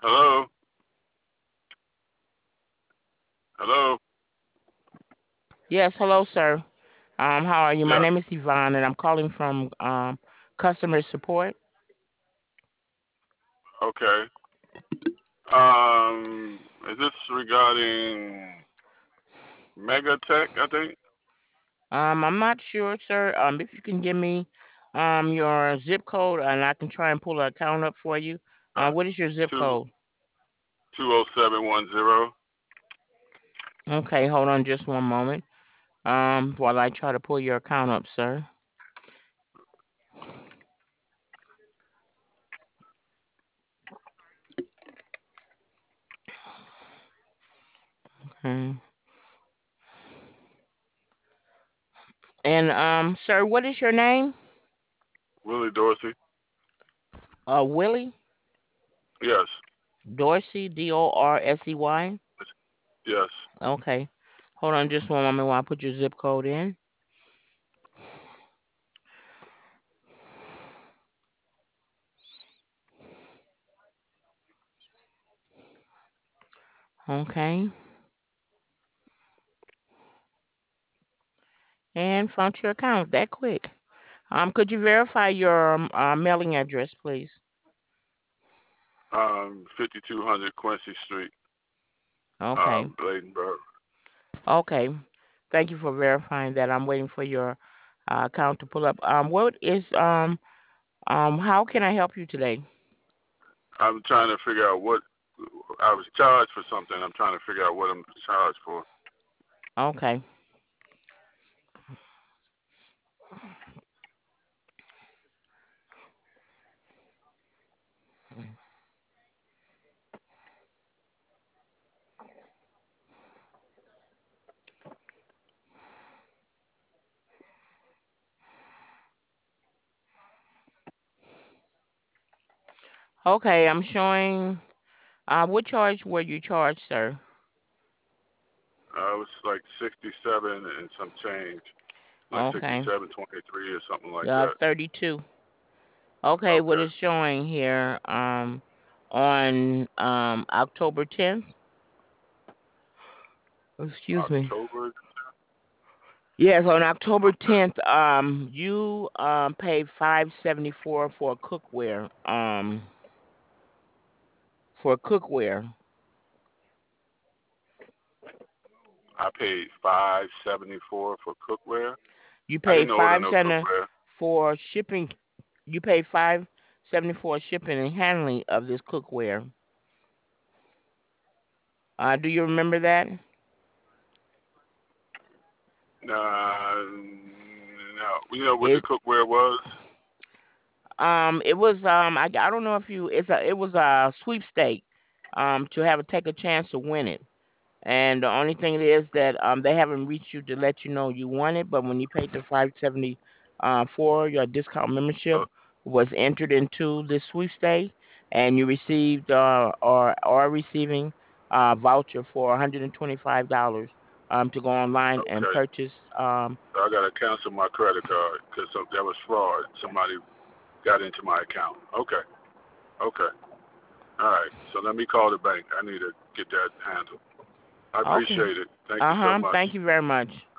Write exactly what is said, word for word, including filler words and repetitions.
Hello? Hello? Yes, hello, sir. Um, how are you? My Yes. name is Yvonne, and I'm calling from um, customer support. Okay. Um, is this regarding Megatech, I think? Um, I'm not sure, sir. Um, if you can give me um your zip code, and I can try and pull an account up for you. Uh, Uh, what is your zip two code? two oh seven one zero. Okay, hold on just one moment. Um, while I try to pull your account up, sir. Okay. And um, sir, what is your name? Willie Dorsey? Uh, Willie Yes. Dorsey, D O R S E Y. Yes. Okay. Hold on just one moment while I put your zip code in. Okay. And found your account that quick. Um, could you verify your um, uh, mailing address, please? Um, fifty-two hundred Quincy Street, Okay. um, Bladenburg. Okay. Thank you for verifying that. I'm waiting for your uh, account to pull up. Um, what is um um how can I help you today? I'm trying to figure out what I was charged for something. I'm trying to figure out what I'm charged for. Okay. Okay, I'm showing uh what charge were you charged, sir? Uh, it was like sixty-seven and some change, like Okay. sixty-seven twenty-three or something like Uh that. thirty-two. Okay, what Okay. is showing here um on um October tenth? Excuse me. October. Yes, on October Okay. tenth, um, you um paid five seventy four for cookware. Um, for cookware, I paid five seventy four for cookware. you I paid didn't order five no seventy cookware. for shipping. You paid five seventy four shipping and handling of this cookware. Uh, do you remember that? Nah, no. You know what the It cookware was? um it was um I, I don't know if you it's a it was a sweepstake um to have a take a chance to win it. And the only thing is that um they haven't reached you to let you know you won it, but when you paid the five seventy uh, for your discount Uh, membership was entered into this sweepstakes, and you received uh, or are receiving a voucher for one hundred twenty-five dollars um to go online and okay. purchase um So I gotta cancel my credit card because that was fraud. Somebody got into my account. Okay. Okay. All right. So let me call the bank. I need to get that handled. I okay. appreciate it. Thank you so Uh-huh. much. Thank you very much.